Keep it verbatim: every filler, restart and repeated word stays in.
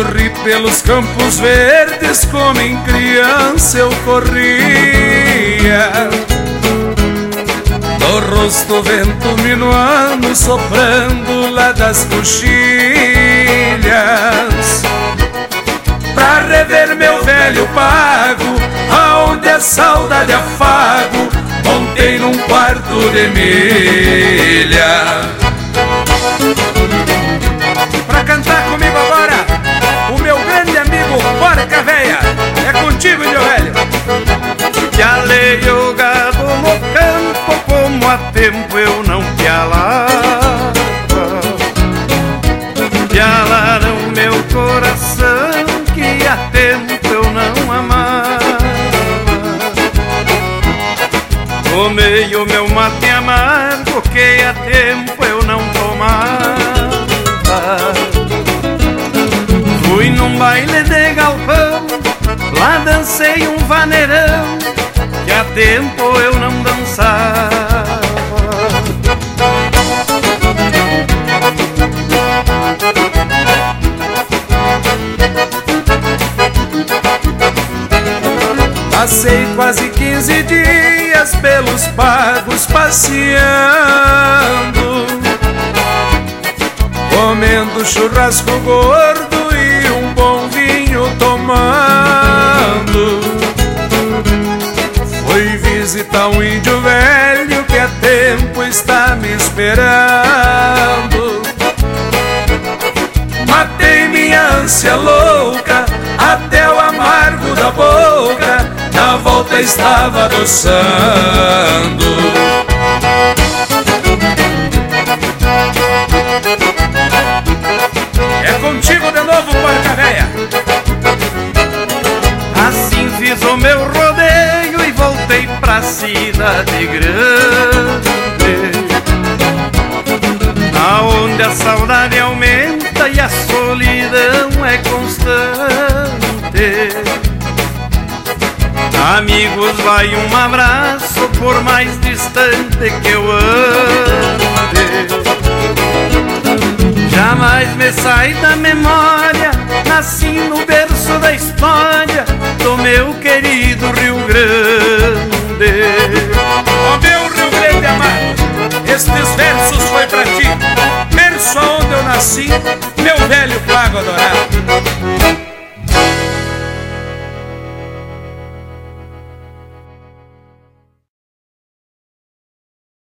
corri pelos campos verdes como em criança eu corria. No rosto vento minuano soprando lá das coxilhas, pra rever meu velho pago, aonde a saudade afago, montei num quarto de milha. Pra cantar comigo agora, o meu grande amigo Porca Véia. É contigo, meu velho. Pialei o gado no campo como há tempo eu não pialava. Pialaram meu coração que há tempo eu não amava. Tomei o meu mate amargo que há tempo eu não tomava. Fui num baile de galpão, lá dancei um vaneirão que há tempo eu não dançava. Passei quase quinze dias pelos pagos passeando, comendo churrasco gordo e um bom vinho tomando. Fui visitar um índio velho que há tempo está me esperando. Matei minha ânsia louca até o amargo da boca, na volta estava adoçando. É contigo de novo, Porca Véia. Assim fiz o meu rodeio e voltei pra cidade grande, aonde a saudade aumenta e a solidão é constante. Amigos, vai um abraço por mais distante que eu ande. Jamais me sai da memória, nasci no berço da história do meu querido Rio Grande. Ó meu Rio Grande amado, estes versos foi pra ti, berço onde eu nasci, meu velho pago adorado.